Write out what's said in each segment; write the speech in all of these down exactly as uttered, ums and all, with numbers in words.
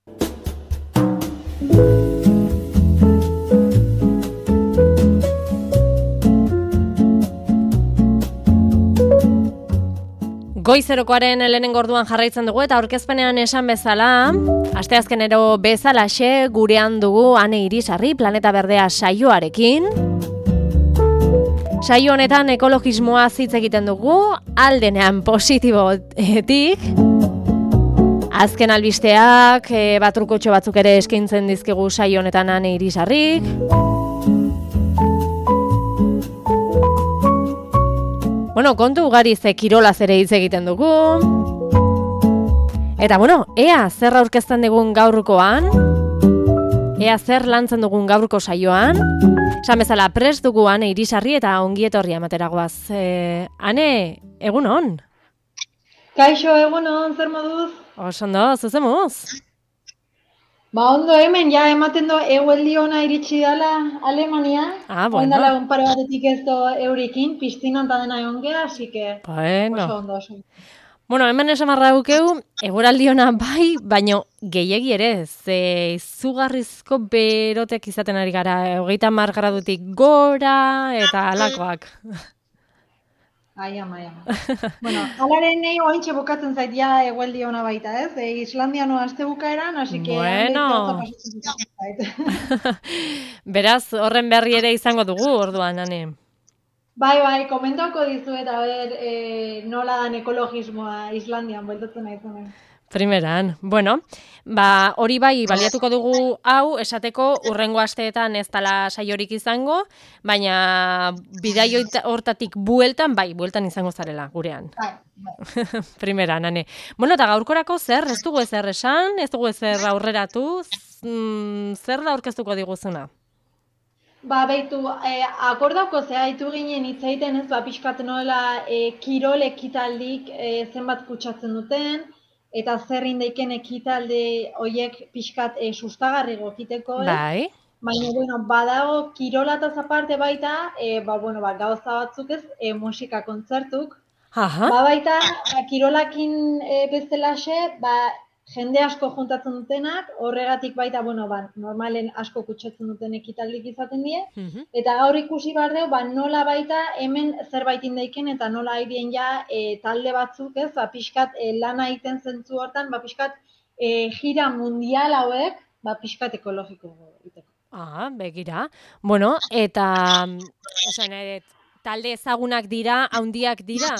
Goizerokoaren lehenengo orduan jarraitzen dugu eta aurkezpenean esan bezala, asteazkenero bezalaxe gurean dugu Ane Irisarri Planeta Berdea saioarekin. Saio honetan ekologismoa hitz egiten dugu, aldenean positibotik. Azken albisteak, e, batrukotxo batzuk ere eskaintzen dizkigu saio honetan Ane Irisarrik. Bueno, kontu ugari ze kirolaz ere hitz egiten dugu. Eta bueno, ea zer aurkezten dugun gaurkoan, ea zer lantzen dugun gaurko saioan. Esan bezala prest dugu Ane Irisarri eta ongi etorria ematera goaz. E, Ane, egun on? Kaixo, egun on, zer moduz? Oso ondo, zuzemuz? Ba ondo hemen, ja ematen do egueldi ona iritsi dela Alemania. Ah, bueno. Oindala un pare batetik ez do eurikin, piztinan eta dena egon gea, así que bueno. oso ondo, oso. Bueno, hemen esan marra dukeu, eguraldi ona bai, baino gehiegi ere, ze izugarrizko berotek izaten ari gara, hogeita hamar gradutik gora eta alakoak. Ai, ama, ai, ama. Bueno, alaren nahi oaintxe bukatzen zait ja egueldi ona baita, ez? E, Islandiano aste bukaeran, así que... Bueno. Beraz, horren berri ere izango dugu, orduan, Ane. Bai, bai, komentauko dizuet, a ber, e, nola dan ekologismoa Islandian, bueltatzen nahi zenen. Primeran, bueno, ba, hori bai baliatuko dugu hau esateko urrengo asteetan ez dela saiorik izango, baina bidai hortatik bueltan, bai, bueltan izango zarela gurean. Bai, bai. Primeran, Ane. Bueno, eta gaurkorako zer, ez dugu ezer esan, ez dugu ezer aurreratu, zer da aurkeztuko diguzuna? Ba, behitu, eh, akordauko zea, itu ginen hitz egiten ez, ba, pixkat nola eh, kirol ekitaldik eh, zenbat kutsatzen duten, eta zer indaiken ekitalde horiek pixkat e, sustagarri gokiteko, eh? Bai. Baina, bueno, badago kirolataz aparte baita, e, ba, bueno, ba, gauza batzuk ez, e, musika kontzertuk. Aha. Ba, baita, ba, kirolakin e, bezalaxe, ba, jende asko juntatzen dutenak, horregatik baita, bueno, ba, normalen asko kutsatzen duten ekitaldik izaten die, Mhm. eta gaur ikusi behar dugu, ba, nola baita hemen zerbait indaiken eta nola haidien ja e, talde batzuk, ez, ba, pixkat e, lana egiten zentzu hortan, ba, pixkat e, gira mundial hauek, ba, pixkat ekologiko egiteko. Ah, begira. Bueno, eta, esan ere, talde ezagunak dira, handiak dira?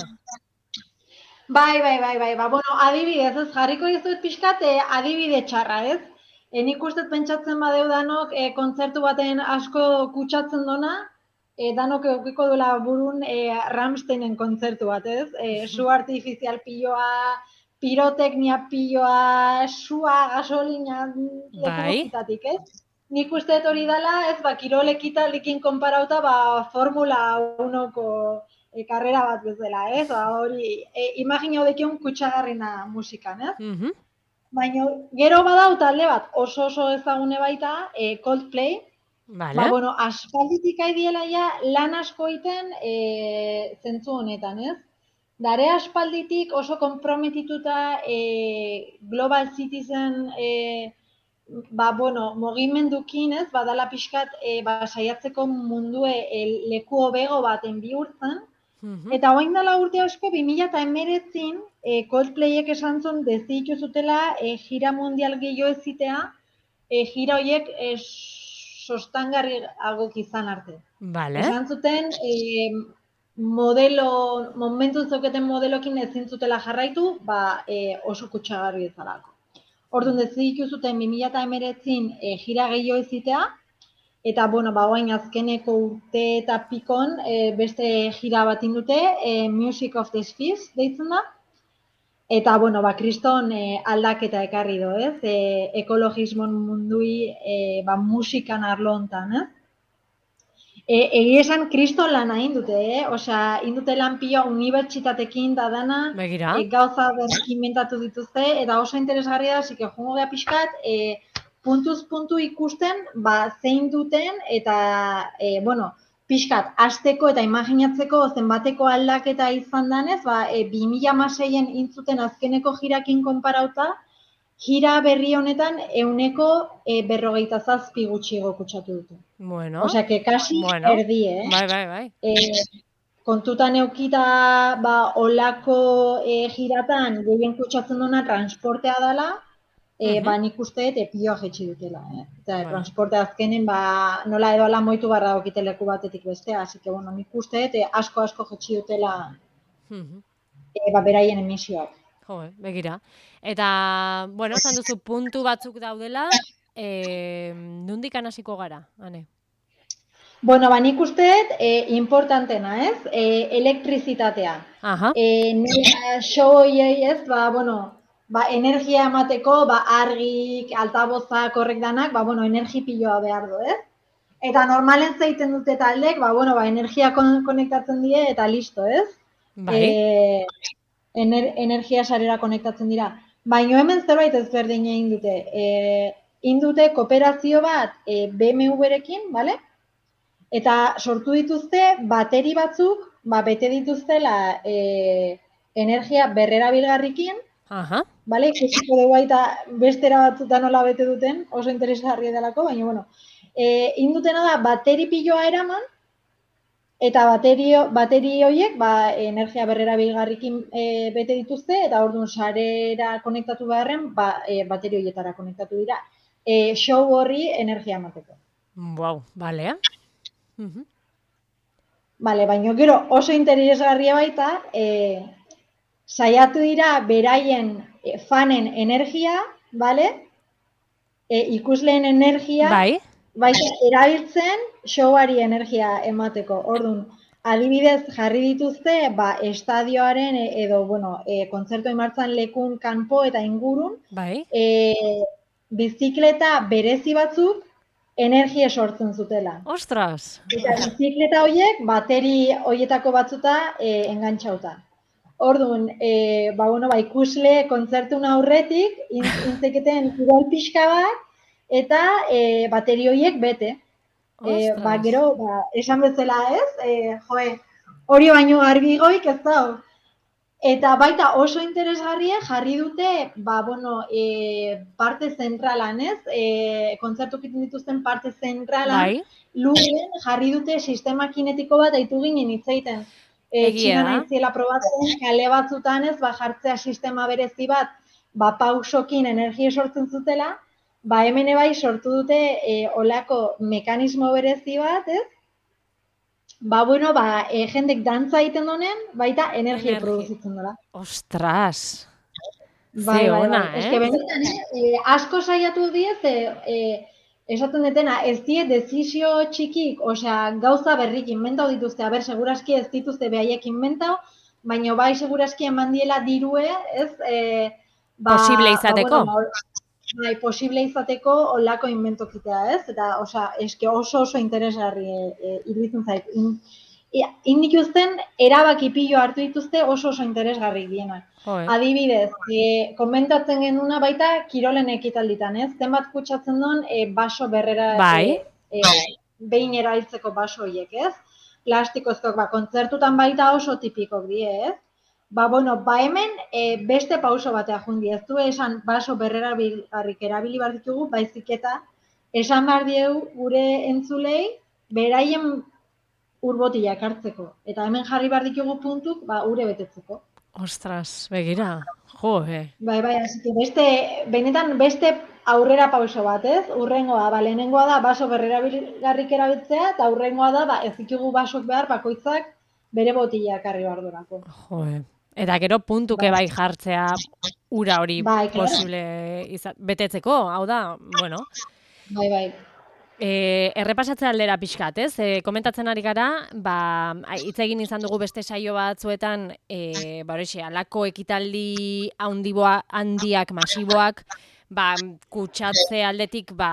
Bai, bai, bai, bai, ba, bueno, adibidez, ez, jarriko dizuet pixkat, e, adibide txarra, ez? E, nik uste pentsatzen badeu danok, e, kontzertu baten asko kutsatzen dona, e, danok eukiko duela burun e, Rammsteinen kontzertu bat, ez? E, su artifizial piloa, piroteknia piloa, sua, gasolina, lekukitatik, ez? Nik uste hori dela, ez, ba, kirol ekitaldikin konparauta, ba, Formula unoko E, karrera bat bezala, ez? Ba, hori, e, imagina hodekion kutsagarrina musikan, ez? Mhm. Baina, gero badau talde bat oso oso ezagune baita, e, Coldplay. Vale. Ba, bueno, aspalditik aidiela ja lan asko iten e, zentzu honetan, ez? Dare aspalditik oso konprometituta e, Global Citizen e, ba, bueno, mugimendukin, ez? Badala pixkat e, ba, saiatzeko mundue e, leku hobego baten bihurtzen. Mhm. Eta orain dela urte asko, bi mila hemeretzin, e, Coldplayek esan zuen dezitu zutela e, gira mundial gehiago ezitea, e, gira horiek e, sostangarri agok izan arte. Vale. Esan zuten, e, modelo, momentu zoketen modelokin ezin zutela jarraitu, ba, e, oso kutsagarri ezalako. Orduan dezitu zuten bi mila hemeretzin e, gira gehiago ezitea, eta, bueno, ba, oain azkeneko urte eta pikon e, beste gira bat indute, e, Music of the Spheres deitzen da. Eta, bueno, ba, kriston e, aldaketa ekarri do, ez? E, ekologismon mundui e, ba, musikan arlo hontan, ez? E, egi esan kriston lana indute, eh? Osea, indute lan pila unibertsitatekin da dana, Begira. e, gauza berrik inventatu dituzte, eta oso interesgarria da, zike jongo gea pixkat, e, puntuz puntu ikusten, ba, zein duten, eta, e, bueno, pixkat, hasteko eta imaginatzeko zenbateko aldaketa izan danez, ba, e, bi mila hamaseian intzuten azkeneko jirakin konparauta, gira berri honetan euneko e, berrogeita zazpi gutxiago kutsatu dute. Bueno, Osea, que kasi bueno, erdi, eh? bai, bai, bai. E, kontutan eukita, ba, olako e, giratan gehien kutsatzen duna transportea dela, e, Mhm. ba, nik uste dut epioa jetxi dutela. Eh? Eta Bueno. transporte azkenen, ba, nola edo ala moitu barra okite leku batetik bestea, así que, bueno, nik uste dut e, asko-asko jetxi dutela Mhm. e, ba, beraien emisioak. Jo, begira. Eta, bueno, esan duzu puntu batzuk daudela, eh, nondik hasiko gara, ane? Bueno, ba, nik uste dut e, importantena, ez? E, elektrizitatea. Aha. E, nire show hoiei, ez? Ba, bueno, ba, energia emateko, ba, argik, altabozak, horrek danak, ba, bueno, energi piloa behar du, ez? Eta normalen zeiten dute taldek, ba, bueno, ba, energia kon konektatzen die eta listo, ez? Bai. E, ener, energia sarera konektatzen dira. Baina hemen zerbait ezberdin egin dute. E, egin dute kooperazio bat e, B M W-rekin, bale? Eta sortu dituzte bateri batzuk, ba, bete dituztela e, energia berrerabilgarrikin, Aha. bale? Ikusiko dugu baita bestera batzutan nola bete duten, oso interesgarria delako, baina, bueno, e, indutena da bateri piloa eraman, eta baterio, bateri horiek ba, energia berrerabilgarrikin e, bete dituzte, eta orduan sarera konektatu beharren, ba, e, bateri horietara konektatu dira. E, show horri energia emateko. Wow, balea. Mhm. Vale, baina gero oso interesgarria baita, e, saiatu dira beraien e, fanen energia, vale? E, ikusleen energia, Bai. baita erabiltzen showari energia emateko. Orduan, adibidez jarri dituzte, ba, estadioaren e, edo, bueno, e, kontzertu martzan lekun kanpo eta ingurun, Bai. e, bizikleta berezi batzuk energia sortzen zutela. Ostras. Eta bizikleta horiek, bateri horietako batzuta e, engantxauta. Orduan, e, ba, bueno, ba, ikusle kontzertun aurretik, intzeketen kirol pixka bat, eta e, bateri horiek bete. E, ba, Ostras. gero, ba, esan bezala ez, e, joe, hori baino garbigoik ez da. Eta baita oso interesgarria jarri dute, ba, bueno, e, parte zentralan, ez? E, kontzertu egiten dituzten parte zentralan, Bai. lurren jarri dute sistema kinetiko bat daitu ginen hitzeiten. E, Egia Txina da. nahiziela probatzen, kale batzutan ez, ba, jartzea sistema berezi bat, ba, pausokin energia sortzen zutela, ba, hemen bai sortu dute e, olako mekanismo berezi bat, ez? Ba, bueno, ba, e, jendek dantza egiten donen, baita energia Energi- produzitzen dela. Ostras. Bai, Ze bai, ona, bai. eh? Eske benetan, eh, asko saiatu diez, eh, eh, esaten detena, ez die desizio txikik, osea, gauza berrik inventau dituzte, aber, seguraski ez dituzte behaiek inventau, baina bai seguraski eman diela dirue, ez, eh, ba, Posible ba, izateko. bueno, ba, bai, posible izateko olako inventokitea, ez? Eta, osea, eske oso oso interesgarri e, iruditzen zait. In, Indik uzten, erabaki pilo hartu dituzte oso oso interesgarri dienak. Jo, eh? Adibidez, e, komentatzen genuna baita kirolen ekitalditan, ez? Zenbat kutsatzen duen e, baso berrera Bai. e, e, behin erabiltzeko baso horiek, ez? Plastikozkoak, ba, kontzertutan baita oso tipikok die, ez? Ba, bueno, ba hemen e, beste pauso batea jundi, ez du esan baso berrera bilgarrik erabili behar ditugu, baizik eta esan behar diegu gure entzulei, beraien urbotilak hartzeko. Eta hemen jarri behar ditugu puntuk, ba, ure betetzeko. Ostras, begira. Jo, eh. Bai, bai, así que beste, benetan beste aurrera pauso bat, ez? Urrengoa, ba, lehenengoa da baso berrerabilgarrik erabiltzea, eta urrengoa da, ba, ez ditugu basok behar, bakoitzak bere botilak harri behar durako. Jo, eh. Eta gero puntuke bai jartzea ura hori Bai, claro. posible izan, betetzeko, hau da, bueno. Bai, bai. E, errepasatze aldera pixkat, ez? E, komentatzen ari gara, ba, hitz egin izan dugu beste saio batzuetan, e, ba, horixe, alako ekitaldi handiboa, handiak, masiboak, ba, kutsatze aldetik, ba,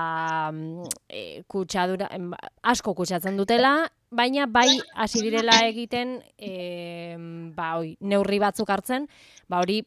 e, kutsadura, asko kutsatzen dutela, baina bai hasi direla egiten, e, ba, oi, neurri batzuk hartzen, ba, hori,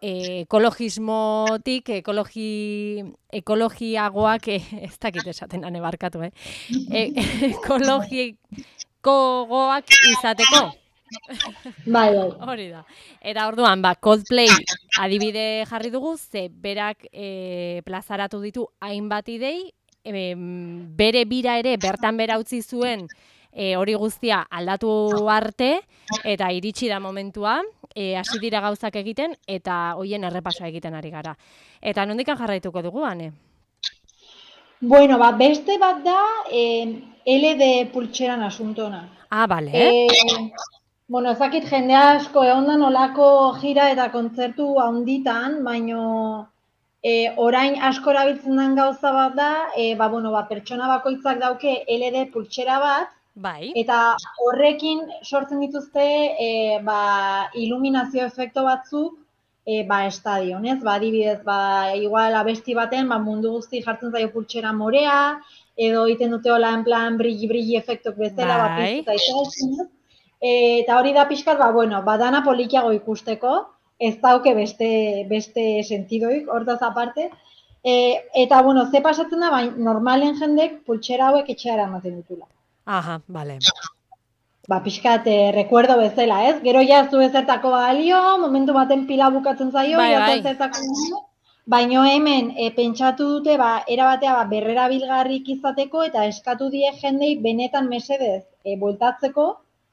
ekologismotik, ekologi, ekologiagoak, e, ez dakit esaten ane barkatu, eh? E, ekologikoagoak izateko. Bai, bai. Hori da. Eta orduan, ba, Coldplay adibide jarri dugu, ze berak e, plazaratu ditu hainbat idei, e, bere bira ere bertan bera utzi zuen e, hori guztia aldatu arte, eta iritsi da momentua, e, hasi dira gauzak egiten, eta hoien errepasoa egiten ari gara. Eta nondikan jarraituko dugu, Ane? Bueno, ba, beste bat da eh, L D pultxeran asuntona. Ah, bale. Eh, bueno, ezakit jende asko egondan olako jira eta kontzertu handitan, baino eh, orain asko erabiltzen den gauza bat da, eh, ba, bueno, ba, pertsona bakoitzak dauke L D pultxera bat, Bai. eta horrekin sortzen dituzte e, ba, iluminazio efekto batzuk e, ba, estadion, ez? Ba, adibidez, ba, igual abesti baten ba, mundu guzti jartzen zaio pultsera morea, edo egiten dute hola en plan brilli-brilli efektok bezala, ba, Bai. piztuta izaten, ez? E, eta hori da pixkat, ba, bueno, ba, dana polikiago ikusteko, ez dauke beste, beste sentidoik, hortaz aparte. E, eta, bueno, ze pasatzen da, ba, normalen jendek pultsera hauek etxeara ematen ditula. Aha, bale. Ba, pixkat, eh, rekuerdo bezala, ez? Gero ja zu ezertako balio, momentu baten pila bukatzen zaio, Bai, ja bai. zertako balio. Baino hemen e, pentsatu dute, ba, erabatea ba, berrera bilgarrik izateko eta eskatu die jendei benetan mesedez e, bueltatzeko,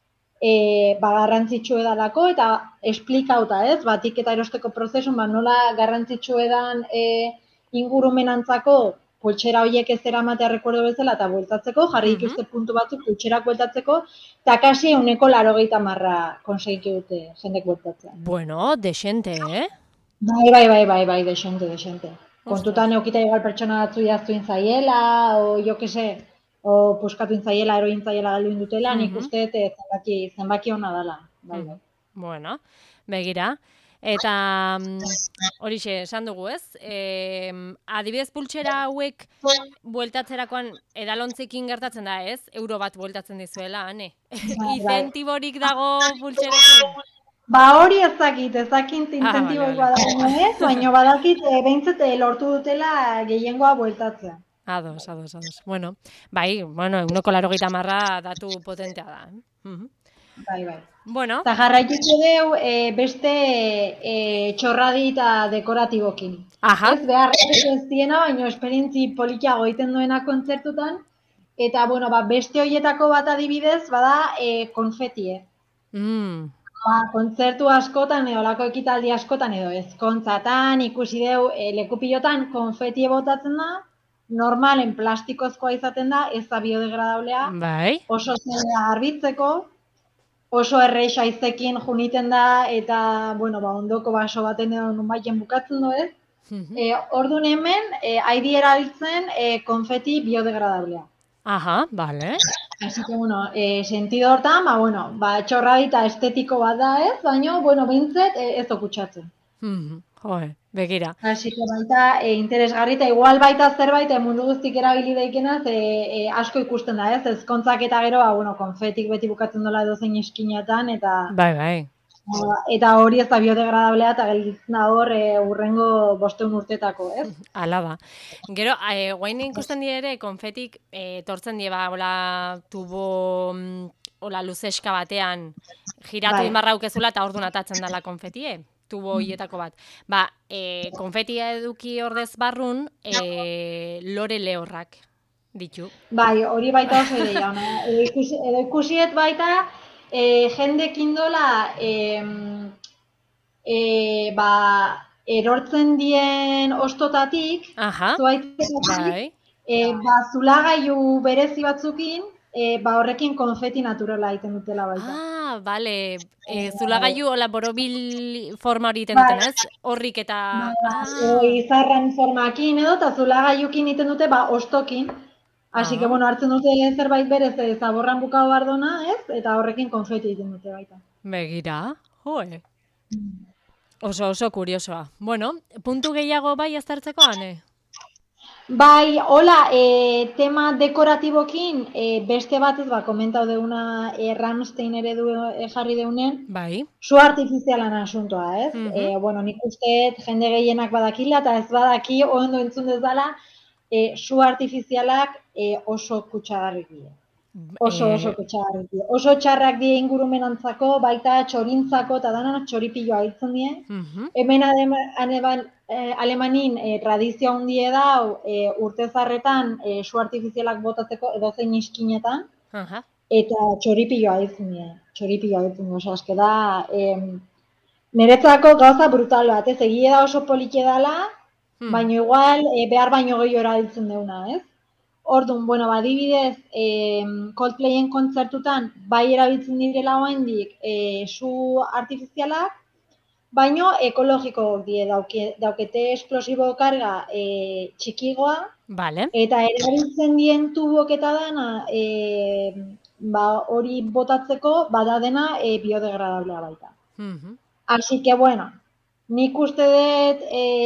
e, ba, garrantzitsu edalako eta esplikauta, ez? Batik eta erosteko prozesun, ba, nola garrantzitsu edan e, ingurumenantzako poltsera horiek ez eramatea rekuerdo bezala eta bueltatzeko, jarri dituzte puntu batzuk poltserak bueltatzeko, eta kasi euneko larogeita marra konsegitu dute jendek bueltatzea. Bueno, desente, eh? Bai, bai, bai, bai, bai, desente, desente. Kontutan eukita igual pertsona batzu jaztu intzaiela, o jo que se, o puskatu intzaiela, ero intzaiela galdu indutela, nik uste zenbaki, zenbaki hona dela. Bai, bai. Bueno, begira. Eta horixe, esan dugu, ez? E, adibidez pultsera hauek bueltatzerakoan edalontzekin gertatzen da, ez? Euro bat bueltatzen dizuela, Ane? Incentiborik dago pultserekin? Ba hori ez dakit, ez dakit incentiboik ah, badago ez, baina badakit e, behintzat lortu dutela gehiengoa bueltatzea. Ados, ados, ados. Bueno, bai, bueno, euneko larogeita marra datu potentea da. Eh? Uh-huh. Bai, bai. Bueno. Eta jarraituko deu e, beste e, txorradi eta dekoratibokin. Aha. Ez behar ez diena, baina esperientzi polikiago egiten duena kontzertutan. Eta, bueno, ba, beste hoietako bat adibidez, bada e, konfetie. Mm. Ba, kontzertu askotan, edo lako ekitaldi askotan, edo ezkontzatan, ikusi deu, e, lekupilotan konfetie botatzen da, normalen plastikozkoa izaten da, ez da biodegradablea, bai. Oso zela garbitzeko, oso erreixa izekin juniten da, eta, bueno, ba, ondoko baso baten edo nunbaiten bukatzen du, ez? Mm-hmm. E, orduan hemen, e, haidi erabiltzen e, konfeti biodegradablea. Aha, bale. Así que, bueno, e, sentido hortan, ba, bueno, ba, txorradita estetiko bat da, ez? Baina, bueno, bintzet, e, ez okutsatzen. Mm-hmm. Joe, begira. Así que baita e, interesgarri eta igual baita zerbait e, mundu guztik erabili daikenaz e, e, asko ikusten da, ez? Ezkontzak eta gero, ba, bueno, konfetik beti bukatzen dola edo zein eskinatan, eta... Bai, bai. Eta hori ez da biodegradablea eta gelditzen da hor e, urrengo bosteun urtetako, ez? Ala da. Gero, e, guain ikusten die ere, konfetik e, tortzen die, ba, hola, tubo, hola, luzeska batean, giratu bai. Inbarraukezula eta orduan atatzen dela konfetie. Tubo hietako bat. Ba, e, konfetia eduki ordez barrun, e, lore lehorrak ditu. Bai, hori baita oso ideia. Edo, ikusi, edo ikusiet baita, e, jendekin dola, e, e, ba, erortzen dien ostotatik, zuaitetatik, e, ba, zulagailu berezi batzukin, e, ba, horrekin konfeti naturala egiten dutela baita. Ah, bale. E, zulagailu hola borobil forma hori egiten duten, ez? Horrik eta... Ba, ah. Izarran formakin edo, eta zulagailukin egiten dute, ba, ostokin. Así ah. que, bueno, hartzen dute zerbait berez, e, zaborran bukau bardona, ez? Eta horrekin konfeti egiten dute baita. Begira, joe. Oso, oso kuriosoa. Bueno, puntu gehiago bai aztertzeko, Ane? Bai, hola, e, tema dekoratibokin, e, beste batez, ba, komentau deuna e, Rammstein ere du e, jarri deunen, bai. Su artifizialan asuntoa, ez? Mm -hmm. e, bueno, nik usteet jende gehienak badakila, eta ez badaki, ondo entzun dezala, e, su artifizialak e, oso kutsagarrik dira. Oso, oso txarrak die. Oso txarrak die ingurumenantzako, baita txorintzako, eta dana txoripilloa hitzen die. Mhm. Hemen ademan, eh, Alemanin eh, tradizio handie da eh, urte zarretan eh, su artifizialak botatzeko edozein iskinetan, Aha. eta txoripilloa hitzen die. Txoripilloa hitzen die, oso aske da, eh, niretzako gauza brutal bat, ez? Egia da oso politxe dela, Mhm. baina igual eh, behar baino gehiago erabiltzen deuna, ez? Orduan, bueno, badibidez, eh, Coldplayen kontzertutan bai erabiltzen direla oraindik eh, su artifizialak, baino ekologiko die dauke, daukete esplosibo karga eh, txikigoa, Vale. eta erabiltzen dien tubok eta dana eh, ba, hori botatzeko bada dena eh, biodegradablea baita. Mhm. Así que, bueno, nik uste dut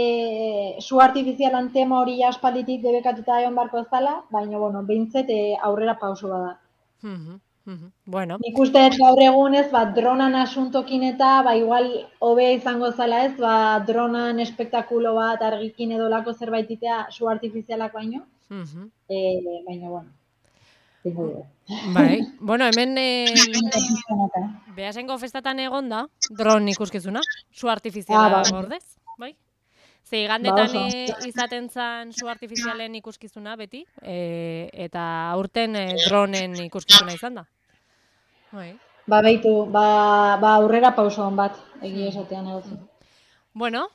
e, su artifizialan tema hori aspalditik debekatuta egon barko ez dela, baina, bueno, behintzet e, aurrera pauso bada. Mhm. Mhm. Bueno. Nik uste dut gaur egunez, ba, dronan asuntokin eta, ba, igual, hobea izango zala ez, ba, dronan espektakulo bat argikin edo lako zerbaititea su artifizialak baino, Mhm. e, baina, bueno, zingo dugu. Bai, bueno, hemen eh, Beasaingo festatan egon da, dron ikuskizuna, su artifiziala Ah, bai. gordez, bai? Ze Ba, igandetan oso. eh, izaten zan su artifizialen ikuskizuna beti, e, eta aurten eh, dronen ikuskizuna izan da. Bai. Ba, beitu, ba, ba aurrera pauso hon bat, egia Mhm. esatean egotzen. Mhm. Bueno,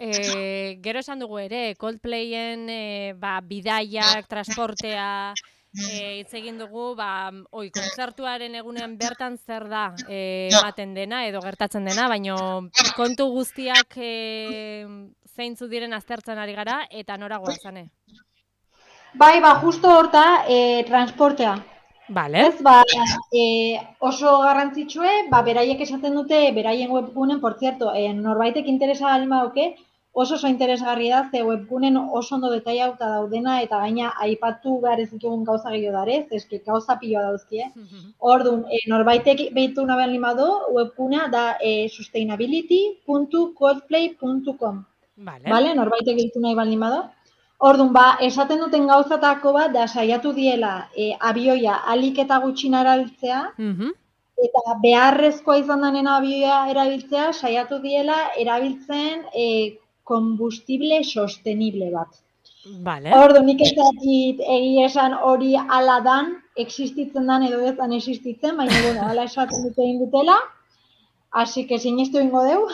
e, gero esan dugu ere, Coldplayen e, ba, bidaiak, transportea, e, hitz egin dugu, ba, oi, kontzertuaren egunean bertan zer da e, ematen dena edo gertatzen dena, baino kontu guztiak e, zeintzu diren aztertzen ari gara eta nora goazane. Bai, ba, justo horta, e, transportea. Vale. Ez, ba, e, oso garrantzitsue, ba, beraiek esaten dute, beraien webgunen, por cierto, e, norbaitek interesa baldin badauke, oso oso interesgarri da, ze webgunen oso ondo detaiauta daudena, eta gaina aipatu behar ez ditugun gauza gehiago darez, eski gauza piloa dauzkie. Orduan, e, norbaitek behitu nabean limado, webgunea da e, sustainability puntu coldplay puntu com. Vale. Vale? Norbaitek behitu nahi baldin bado. Orduan, ba, esaten duten gauzatako bat, da saiatu diela e, abioia alik eta gutxin erabiltzea, Mhm. eta beharrezkoa izan denen abioia erabiltzea, saiatu diela erabiltzen e, kombustible sostenible bat. Vale. Orduan, nik ez dakit egia esan hori ala dan, existitzen dan edo ez dan existitzen, baina, bueno, ala esaten dute egin dutela, así que sinistu ingo deu.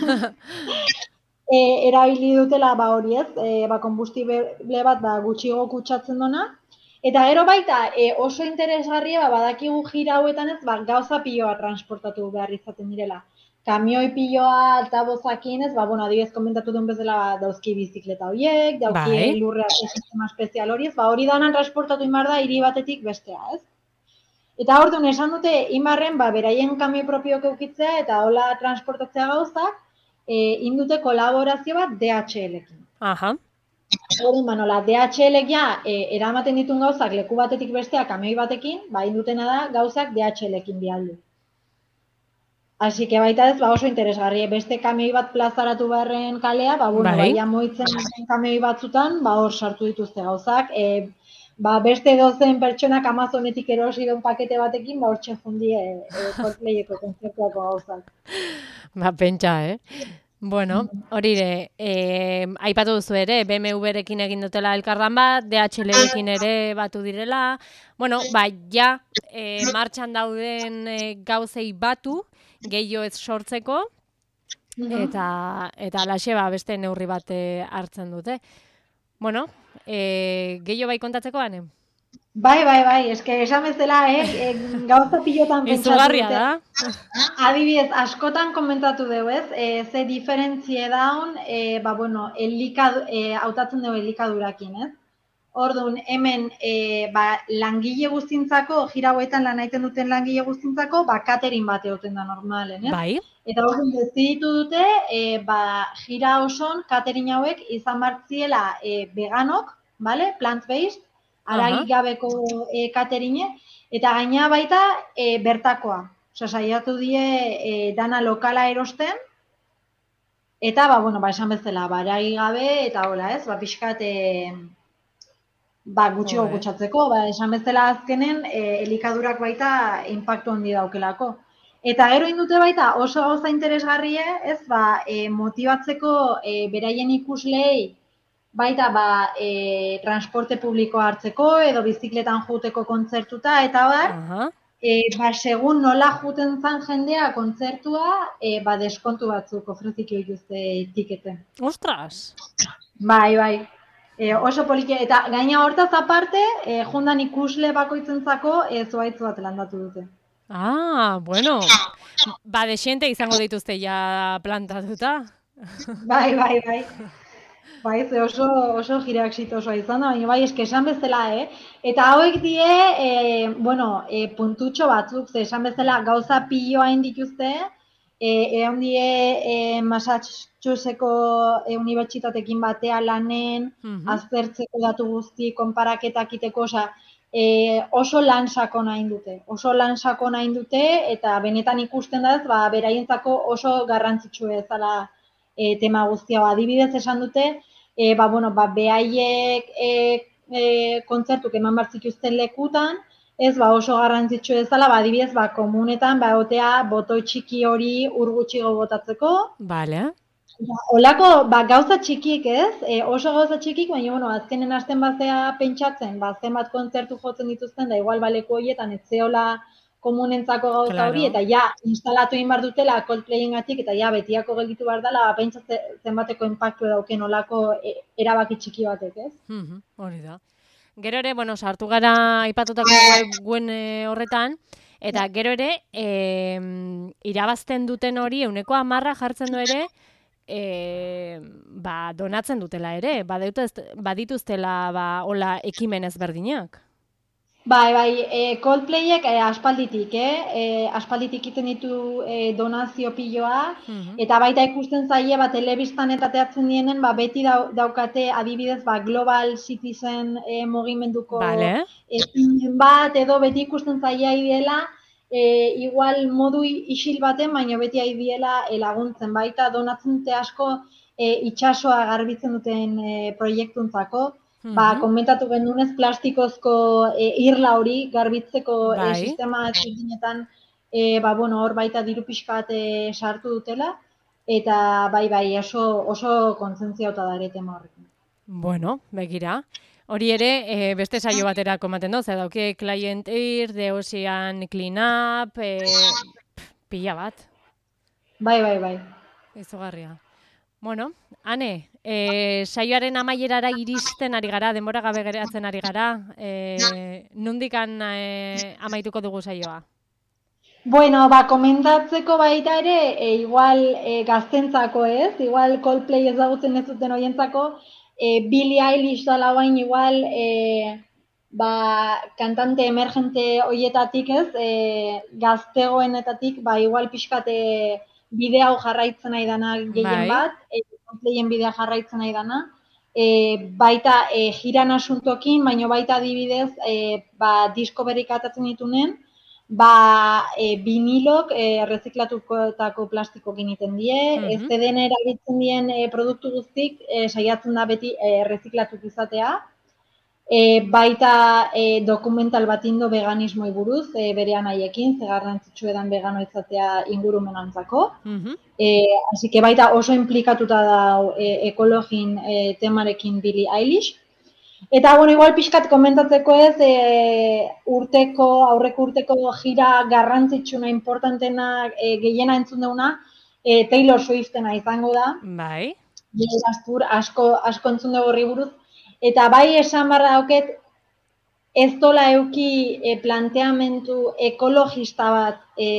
E, erabili dutela ba hori ez, e, ba, kombustible bat ba, gutxigo kutsatzen dona. Eta gero baita e, oso interesgarria ba, badakigu jira hauetan ez, ba, gauza piloa transportatu behar izaten direla. Kamioi piloa altabozakin ez, ba, bueno, adibidez komentatu duen bezala ba, dauzki bizikleta horiek, dauki Bai. lurrea sistema espezial hori ez, ba, hori danan transportatu inbar da hiri batetik bestea ez. Eta orduan esan dute inbarren ba, beraien kamioi propiok eukitzea eta hola transportatzea gauzak, e, indute kolaborazio bat D H L-ekin. Aha. Orduan, ba, nola, D H L ja e, eramaten ditun gauzak leku batetik bestea kamioi batekin, ba, indutena da gauzak D H L-ekin bialdu. Así que baita ez, ba, oso interesgarri, beste kamioi bat plazaratu beharren kalea, ba, bueno, Bai. bai, moitzen kamioi batzutan, ba, hor sartu dituzte gauzak, e, ba, beste dozen pertsonak Amazonetik erosi duen pakete batekin, ba, hor txefundie e, Coldplayeko kontzertuako gauzak. Ba, pentsa, eh? Bueno, hori ere, eh, aipatu duzu ere, B M W-rekin egin dutela elkarlan bat, D H L-rekin ere batu direla, bueno, ba, ja, eh, martxan dauden eh, gauzei batu, gehiago ez sortzeko, eta, eta alaxe ba, beste neurri bat eh, hartzen dute. Bueno, eh, gehiago bai kontatzeko ane? Bai, bai, bai, eske esan bezala, eh, e, gauza pilotan pentsatu Izugarria dute. da. Adibidez, askotan komentatu dugu, ez? E, ze diferentzie daun, e, ba, bueno, elikad, e, hautatzen dugu elikadurakin, ez? Orduan, hemen, e, ba, langile guztintzako, jira hauetan lan egiten duten langile guztintzako, ba, catering bat egoten da normalen, ez? Bai. Eta orduan, deziditu dute, e, ba, jira oson, catering hauek izan bartziela e, veganok, vale? Plant-based, aragik gabeko e, cateringe, eta gaina baita e, bertakoa. Osa, saiatu die e, dana lokala erosten, eta, ba, bueno, ba, esan bezala, ba, aragik gabe, eta hola, ez, ba, pixkat, e, ba, gutxiago Joe. kutsatzeko, ba, esan bezala azkenen e, elikadurak baita inpaktu handi daukelako. Eta gero indute baita oso gauza interesgarrie, ez, ba, e, motibatzeko e, beraien ikuslei baita ba, e, transporte publikoa hartzeko edo bizikletan joateko kontzertuta, eta bar, Aha. e, ba, segun nola juten zan jendea kontzertua, e, ba, deskontu batzuk ofreziko dituzte tiketen. Ostras! Bai, bai. E, oso polikia, eta gaina hortaz aparte, e, jundan ikusle bakoitzentzako e, zuaitz bat landatu dute. Ah, bueno. Ba, desiente izango dituzte ja plantatuta. Bai, bai, bai. Bai, ze oso, oso gira exitosoa izan da, baina bai, eske esan bezala, eh? Eta hauek die, e, bueno, e, puntutxo batzuk, ze esan bezala gauza piloa dituzte, e, egon die e, Massachusettseko e, unibertsitatekin batea lanen, Mhm. aztertzeko datu guzti, konparaketak iteko, osea, e, oso lan sakona egin dute. Oso lan sakona egin dute, eta benetan ikusten da ez, ba, beraientzako oso garrantzitsu ezala e, tema guztia. Adibidez esan dute, e, ba, bueno, ba, behaiek e, e, kontzertuk eman behar zituzten lekutan, ez ba, oso garrantzitsu ezala, ba, adibidez, ba, komunetan, ba, otea, botoi txiki hori ur gutxiago botatzeko. Vale. Ba, olako, ba, gauza txikik, ez? E, oso gauza txikik, baina, bueno, azkenen hasten bazea pentsatzen, ba, zenbat kontzertu jotzen dituzten, da igual baleko horietan, ez zeola komunentzako gauza Claro. hori, eta ja, instalatu egin behar dutela Coldplayengatik, eta ja, betiako gelditu behar dela, ba, pentsatze zenbateko inpaktu dauken olako e, erabaki txiki batek, ez? Mhm, hori da. Gero ere, bueno, sartu gara aipatutako webgune horretan, eta gero ere, e, irabazten duten hori, euneko hamarra jartzen du ere, e, ba, donatzen dutela ere, badituztela ba, hola ekimen ezberdinak. Bai, bai, e, Coldplayek e, aspalditik, eh? E, aspalditik iten ditu e, donazio piloa, Mhm. eta baita ikusten zaie, ba, telebistan eta teatzen dienen, ba, beti dau, daukate adibidez, ba, Global Citizen e, mugimenduko Vale. ekimen bat, edo beti ikusten zaie dela, e, igual modu isil baten, baina beti ari diela e, laguntzen, baita donatzen dute asko e, itxasoa garbitzen duten e, proiektuntzako, ba, Mhm. komentatu genduenez plastikozko e, irla hori garbitzeko e, Bai. sistema ezberdinetan e, ba, bueno, hor baita diru pixka bat e, sartu dutela, eta bai, bai, oso, oso kontzientziauta da ere tema horrekin. Bueno, begira. Hori ere, e, beste saio baterako ematen dut, dauke Client Air, The Ocean Cleanup, e, pila bat. Bai, bai, bai. Izugarria. Bueno, Ane, e, saioaren amaierara iristen ari gara, denbora gabe geratzen ari gara, e, nundikan e, amaituko dugu saioa? Bueno, ba, komentatzeko baita ere, e, igual e, gaztentzako ez, igual Coldplay ezagutzen ez duten horientzako, e, Billie Eilish dala bain igual, e, ba, kantante emergente horietatik ez, e, gaztegoenetatik, ba, igual pixkat e, bide hau jarraitzen nahi dana gehien Bai. bat, e, Coldplayen bidea jarraitzen nahi dana, e, baita e, jiran asuntokin, baina baita adibidez, e, ba, disko berrik atatzen ditunen, ba, e, vinilok e, erreziklatutako plastikokin egiten die, Mhm. ez C D-en erabiltzen dien e, produktu guztik e, saiatzen da beti e, erreziklatuk izatea. E, baita e, dokumental bat indo veganismoi buruz, e, berean haiekin, ze garrantzitsu edan vegano izatea ingurumenantzako. Mhm. E, así que baita oso implikatuta da e, ekologin e, temarekin Billie Eilish. Eta, bueno, igual pixkat komentatzeko ez, e, urteko, aurreko urteko gira garrantzitsuna, importantena, e, gehiena entzun deuna, e, Taylor Swiftena izango da. Bai. Astur, asko, asko entzun dugu horri buruz. Eta bai esan barra dauket, ez dola euki e, planteamentu ekologista bat e,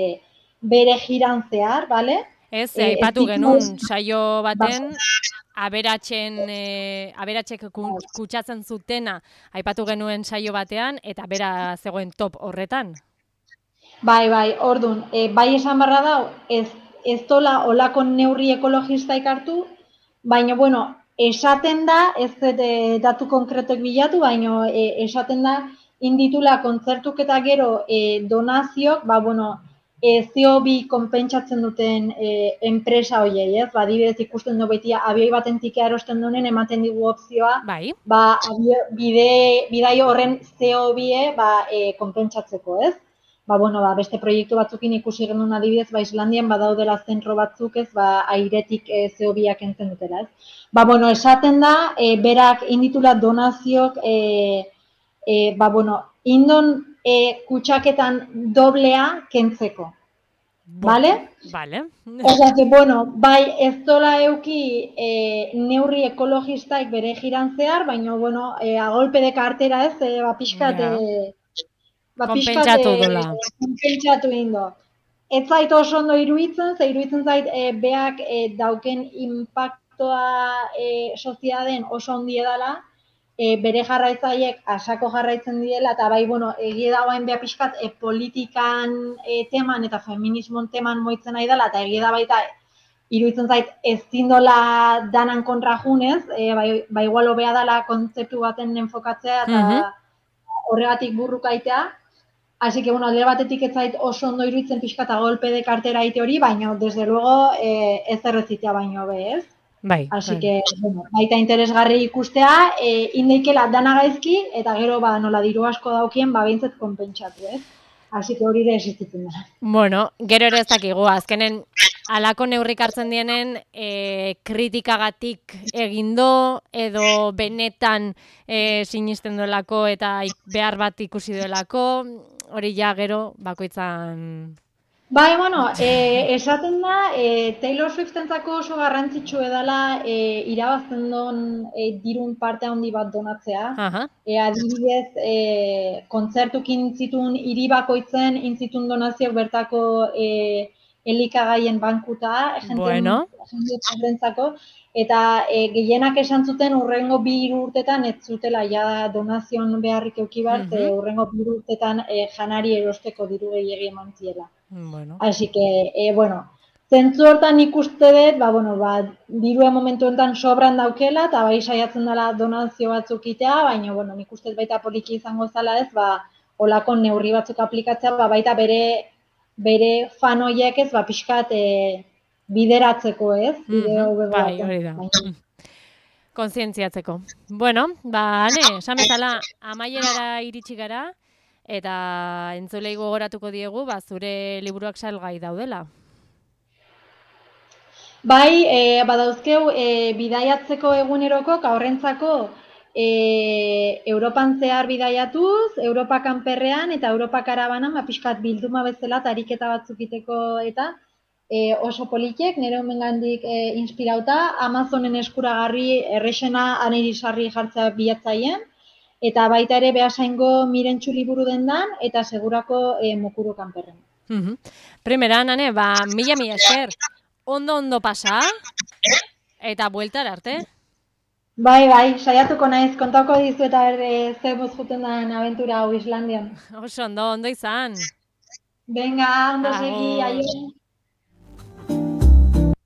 bere jiran zehar, bale? Ez, E, aipatu ez genuen ditu- saio baten, aberatxen, e, aberatxek ku- kutsatzen zutena, aipatu genuen saio batean, eta bera zegoen top horretan. Bai, bai, ordun, e, bai esan barra dau, ez, ez dola olako neurri ekologistaik hartu, baina, bueno, esaten da, ez dut e, datu konkretok bilatu, baina e, esaten da, inditula kontzertuk eta gero e, donaziok, ba, bueno, e, C O bi konpentsatzen duten e, enpresa hoiei, ez? Ba, adibidez ikusten du beti abioi baten tikea erosten duenen ematen digu opzioa, Bai. ba, bide, bidai horren C O bi ba, e, konpentsatzeko, ez? Ba, bueno, ba, beste proiektu batzukin ikusi genuen adibidez, ba, Islandian badaudela zentro batzuk, ez, ba, airetik e, C O biak entzen dutela, ez? Ba, bueno, esaten da, e, berak inditula donazioak, e, e, ba, bueno, indon e, kutsaketan doblea kentzeko. Bueno, Vale? vale. Osea, que, bueno, bai ez dola euki e, neurri ekologistaik bere jiran zehar, baina, bueno, e, a golpe de cartera ez, e, ba, pixkat, Ja. e, ba, pixkat, Konpentsatu e, dola. konpentsatu indo. Ez zait oso ondo iruditzen, ze iruditzen zait e, beak e, dauken impactoa e, soziaden oso ondia dela, e, bere jarraitzaiek asako jarraitzen diela, eta bai, bueno, egie dagoen beha pixkat e, politikan e, teman eta feminismon teman moitzen nahi dela, eta egie da baita iruditzen zait ez zindola danan kontra junez, e, bai, bai igual hobea dela kontzeptu baten enfokatzea, eta Mhm. horregatik burrukaitea. Así que, bueno, alde batetik ez zait oso ondo iruditzen pixka eta golpe de kartera ite hori, baina, desde luego, eh, ez errezitea baino be, ez? Bai, Así bai. que, bueno, baita interesgarri ikustea, eh, indeikela dana gaizki, eta gero, ba, nola diru asko daukien, ba, behintzat konpentsatu, ez? Así que hori ere existitzen da. Bueno, gero ere ez dakigu, azkenen alako neurrik hartzen dienen e, kritikagatik egindo edo benetan e, sinisten duelako eta behar bat ikusi duelako, hori ja gero bakoitzan... Bai, bueno, e, esaten da, e, Taylor Swiftentzako oso garrantzitsu edala e, irabazten duen e, dirun parte handi bat donatzea. Aha. E, adibidez, e, kontzertukin zituen hiri bakoitzen intzitun donazioak bertako e, elikagaien bankuta, Bueno. jendentzako, eta e, gehienak esan zuten urrengo bi hiru urtetan ez zutela ja donazion beharrik euki bar, Mhm. urrengo bi hiru urtetan e, janari erosteko diru gehiegi eman ziela. Bueno. Así que, eh, bueno, zentzu hortan ikuste dut, ba, bueno, ba, dirua momentu honetan sobran daukela, eta bai saiatzen dela donazio batzuk itea, baina, bueno, nik uste dut baita poliki izango zala ez, ba, olako neurri batzuk aplikatzea, ba, baita bere, bere fan hoiek ez, ba, pixkat e, bideratzeko ez, bideo Mhm. bego Bai, baten. hori da. Baina, Kontzientziatzeko. Bueno, ba, ane, esan bezala amaierara iritsi gara, eta entzulei gogoratuko diegu, ba, zure liburuak salgai daudela. bai, e, badauzkeu, e, bidaiatzeko eguneroko, horrentzako e, Europan zehar bidaiatuz, Europa kanperrean eta Europa karabanan, ba, pixkat bilduma bezala, tariketa batzuk iteko eta e, oso polikiek, nire homengandik e, inspirauta, Amazonen eskuragarri errexena anirisarri jartzea bilatzaien, eta baita ere behasaingo mirentxu liburu dendan, eta segurako e, mokuru kanperren. Mhm. Primeran, ane, ba, mila mila esker. Ondo ondo pasa, eta bueltara arte. Bai, bai, saiatuko naiz, kontako dizu eta e, ze boz juten den abentura hau Islandian. Oso ondo, ondo izan. Venga, ondo segi, Agur. aio.